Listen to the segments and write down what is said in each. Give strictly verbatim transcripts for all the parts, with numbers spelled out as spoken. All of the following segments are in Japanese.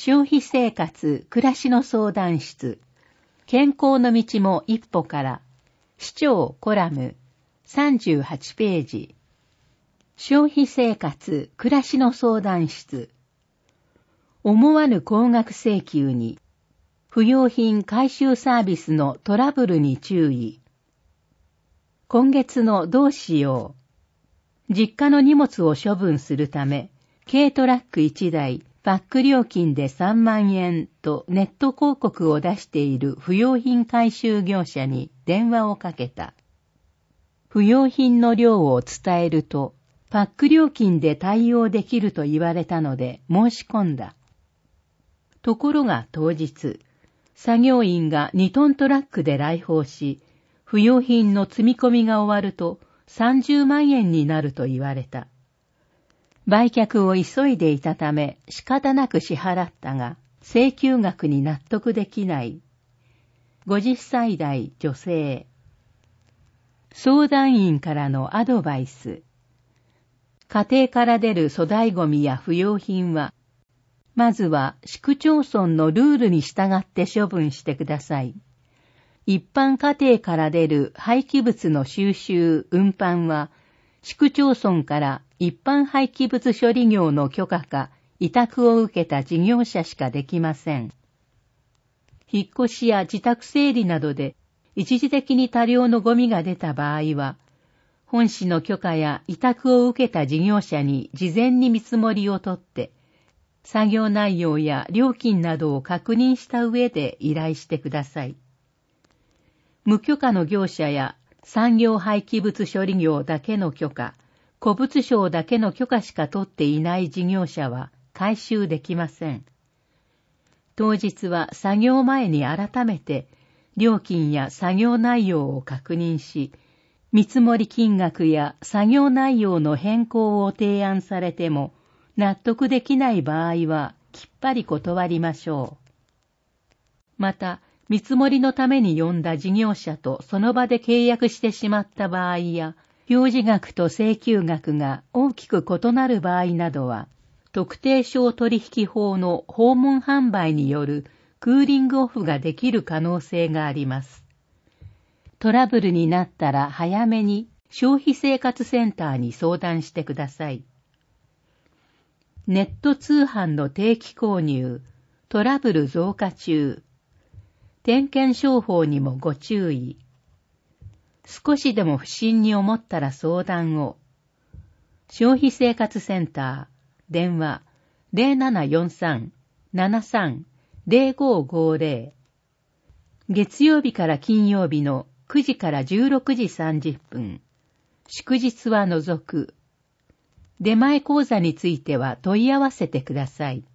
消費生活、暮らしの相談室、健康の道も一歩から、市長コラム、さんじゅうはちページ。消費生活、暮らしの相談室。思わぬ高額請求に、不用品回収サービスのトラブルに注意。今月のどうしよう。実家の荷物を処分するため、軽トラックいちだい、パック料金でさんまんえんとネット広告を出している不用品回収業者に電話をかけた。不用品の量を伝えると、パック料金で対応できると言われたので申し込んだ。ところが当日、作業員がにトントラックで来訪し、不用品の積み込みが終わるとさんじゅうまんえんになると言われた。売却を急いでいたため仕方なく支払ったが、請求額に納得できない。ごじゅっさい代女性。相談員からのアドバイス。家庭から出る粗大ゴミや不用品は、まずは市区町村のルールに従って処分してください。一般家庭から出る廃棄物の収集・運搬は、市区町村から一般廃棄物処理業の許可か委託を受けた事業者しかできません。引っ越しや自宅整理などで一時的に多量のゴミが出た場合は、本市の許可や委託を受けた事業者に事前に見積もりを取って、作業内容や料金などを確認した上で依頼してください。無許可の業者や産業廃棄物処理業だけの許可、古物商だけの許可しか取っていない事業者は回収できません。当日は作業前に改めて料金や作業内容を確認し、見積もり金額や作業内容の変更を提案されても納得できない場合はきっぱり断りましょう。また、見積もりのために呼んだ事業者とその場で契約してしまった場合や、表示額と請求額が大きく異なる場合などは、特定商取引法の訪問販売によるクーリングオフができる可能性があります。トラブルになったら早めに消費生活センターに相談してください。ネット通販の定期購入、トラブル増加中。点検商法にもご注意。少しでも不審に思ったら相談を。消費生活センター、電話 ゼロななよんさん ななさん ゼロごごゼロ。月曜日から金曜日のくじからじゅうろくじさんじゅっぷん。祝日は除く。出前講座については問い合わせてください。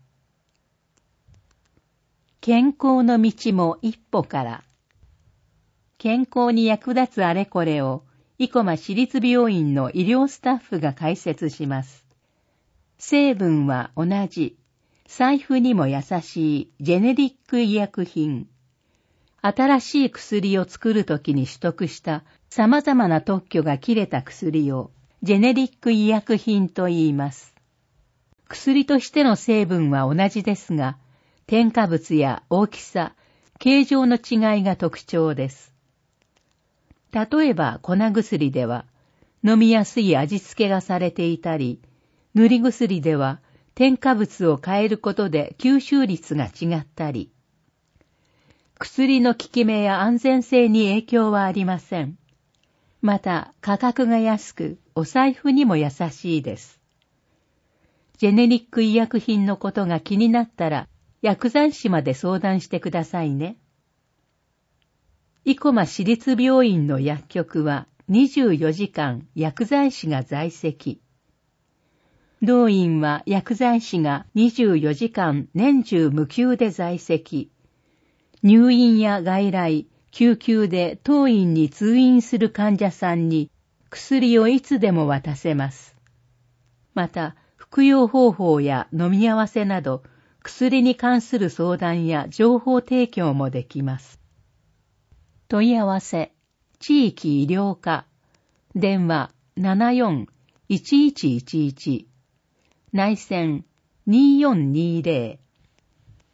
健康の道も一歩から。健康に役立つあれこれを、生駒市立病院の医療スタッフが解説します。成分は同じ。財布にも優しいジェネリック医薬品。新しい薬を作るときに取得した様々な特許が切れた薬をジェネリック医薬品と言います。薬としての成分は同じですが、添加物や大きさ、形状の違いが特徴です。例えば粉薬では飲みやすい味付けがされていたり、塗り薬では添加物を変えることで吸収率が違ったり、薬の効き目や安全性に影響はありません。また価格が安く、お財布にも優しいです。ジェネリック医薬品のことが気になったら、薬剤師まで相談してくださいね。生駒市立病院の薬局はにじゅうよじかん薬剤師が在籍。同院は薬剤師がにじゅうよじかん年中無休で在籍。入院や外来、救急で当院に通院する患者さんに薬をいつでも渡せます。また、服用方法や飲み合わせなど、薬に関する相談や情報提供もできます。問い合わせ、地域医療課、電話 ななよん いちいちいちいち、内線にーよんにーぜろ。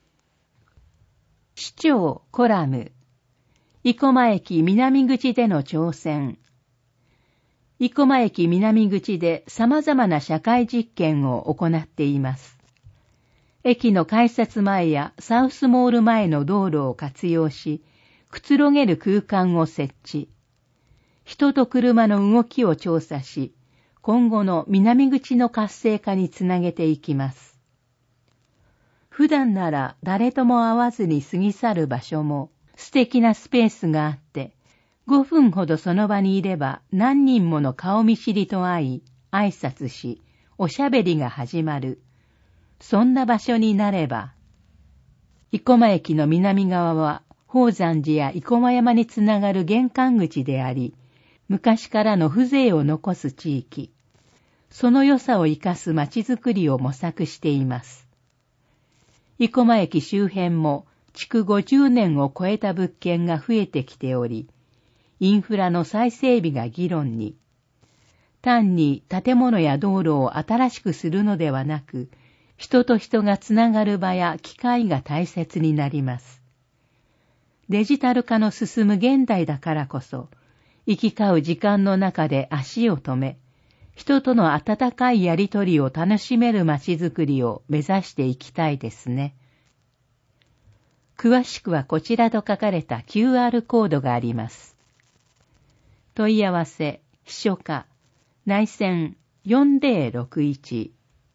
市長コラム、生駒駅南口での挑戦。生駒駅南口で様々な社会実験を行っています。駅の改札前やサウスモール前の道路を活用し、くつろげる空間を設置。人と車の動きを調査し、今後の南口の活性化につなげていきます。普段なら誰とも会わずに過ぎ去る場所も素敵なスペースがあって、ごふんほどその場にいれば何人もの顔見知りと会い、挨拶し、おしゃべりが始まる。そんな場所になれば、生駒駅の南側は宝山寺や生駒山につながる玄関口であり、昔からの風情を残す地域、その良さを生かす街づくりを模索しています。生駒駅周辺も築ごじゅうねんを超えた物件が増えてきており、インフラの再整備が議論に、単に建物や道路を新しくするのではなく、人と人がつながる場や機会が大切になります。デジタル化の進む現代だからこそ、行き交う時間の中で足を止め、人との温かいやりとりを楽しめる街づくりを目指していきたいですね。詳しくはこちらと書かれた キューアール コードがあります。問い合わせ、秘書課、内線よんぜろろくいち。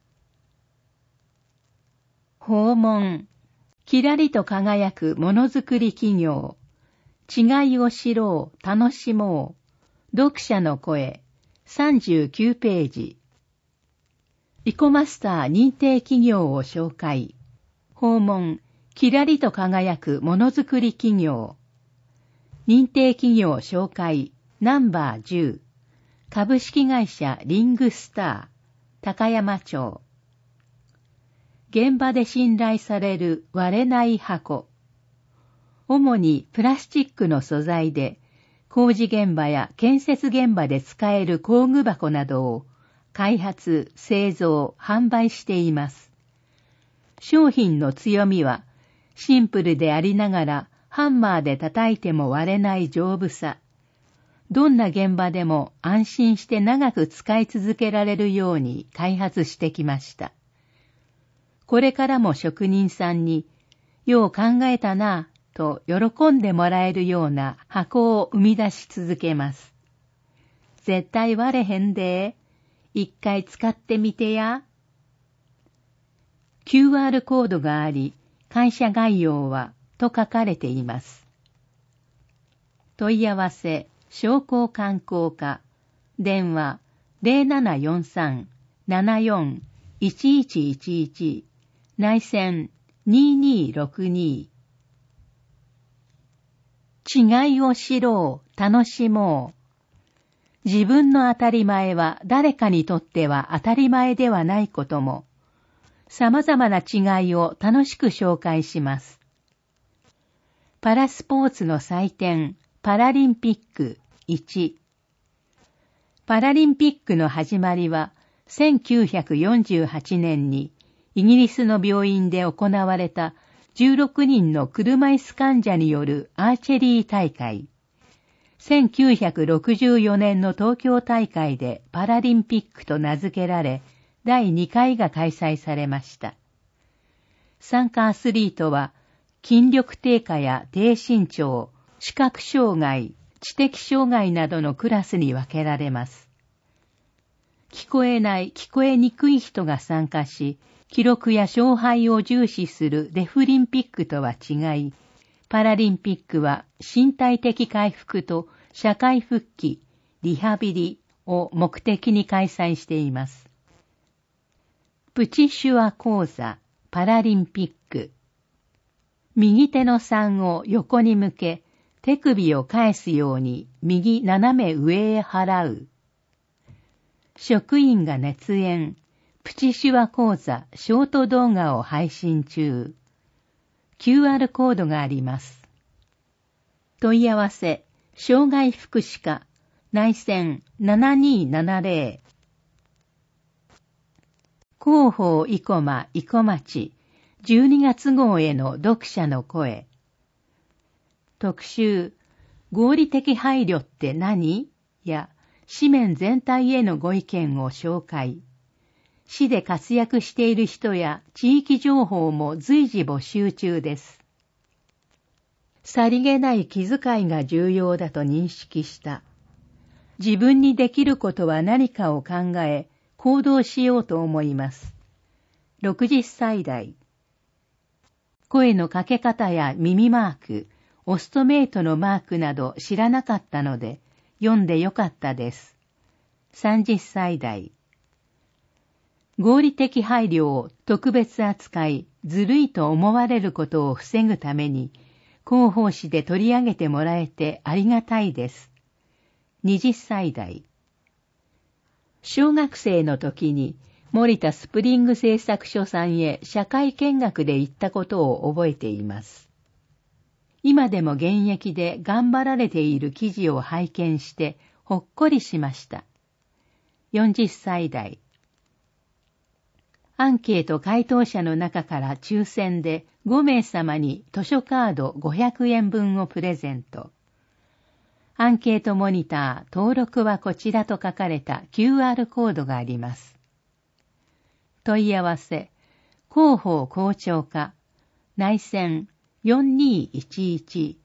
訪問、きらりと輝くものづくり企業、違いを知ろう、楽しもう、読者の声、さんじゅうきゅうページ。イコマスター認定企業を紹介。訪問、きらりと輝くものづくり企業。認定企業紹介ナンバーじゅう。株式会社リングスター、高山町。現場で信頼される割れない箱。主にプラスチックの素材で、工事現場や建設現場で使える工具箱などを開発、製造、販売しています。商品の強みは、シンプルでありながらハンマーで叩いても割れない丈夫さ。どんな現場でも安心して長く使い続けられるように開発してきました。これからも職人さんに、よう考えたなぁと喜んでもらえるような箱を生み出し続けます。絶対割れへんで、一回使ってみてや。キューアール コードがあり、会社概要はと書かれています。問い合わせ、商工観光課、電話 ゼロななよんさん ななよん いちいちいちいち、内線ににろくに。違いを知ろう、楽しもう。自分の当たり前は誰かにとっては当たり前ではないことも、様々な違いを楽しく紹介します。パラスポーツの祭典、パラリンピックいち。パラリンピックの始まりは、せんきゅうひゃくよんじゅうはちねんにイギリスの病院で行われたじゅうろくにんの車椅子患者によるアーチェリー大会。せんきゅうひゃくろくじゅうよねんの東京大会でパラリンピックと名付けられ、だいにかいが開催されました。参加アスリートは、筋力低下や低身長、視覚障害、知的障害などのクラスに分けられます。聞こえない、聞こえにくい人が参加し、記録や勝敗を重視するデフリンピックとは違い、パラリンピックは身体的回復と社会復帰、リハビリを目的に開催しています。プチ手話講座、パラリンピック。右手のさんを横に向け、手首を返すように右斜め上へ払う。職員が熱演、プチ手話講座ショート動画を配信中。キューアール コードがあります。問い合わせ、障害福祉課、内線ななにーななぜろ。広報生駒生駒町じゅうにがつ号への読者の声。 特集、合理的配慮って何？や、紙面全体へのご意見を紹介。市で活躍している人や地域情報も随時募集中です。さりげない気遣いが重要だと認識した。自分にできることは何かを考え、行動しようと思います。ろくじゅっさい代。声のかけ方や耳マーク、オストメイトのマークなど知らなかったので、読んでよかったです。さんじゅっさい代。合理的配慮を特別扱い、ずるいと思われることを防ぐために、広報誌で取り上げてもらえてありがたいです。はたち代。小学生の時に森田スプリング製作所さんへ社会見学で行ったことを覚えています。今でも現役で頑張られている記事を拝見してほっこりしました。よんじゅっさい代。アンケート回答者の中から抽選でごめい様に図書カードごひゃくえん分をプレゼント。アンケートモニター登録はこちらと書かれた キューアール コードがあります。問い合わせ、広報校長課、内線よんにーいちいち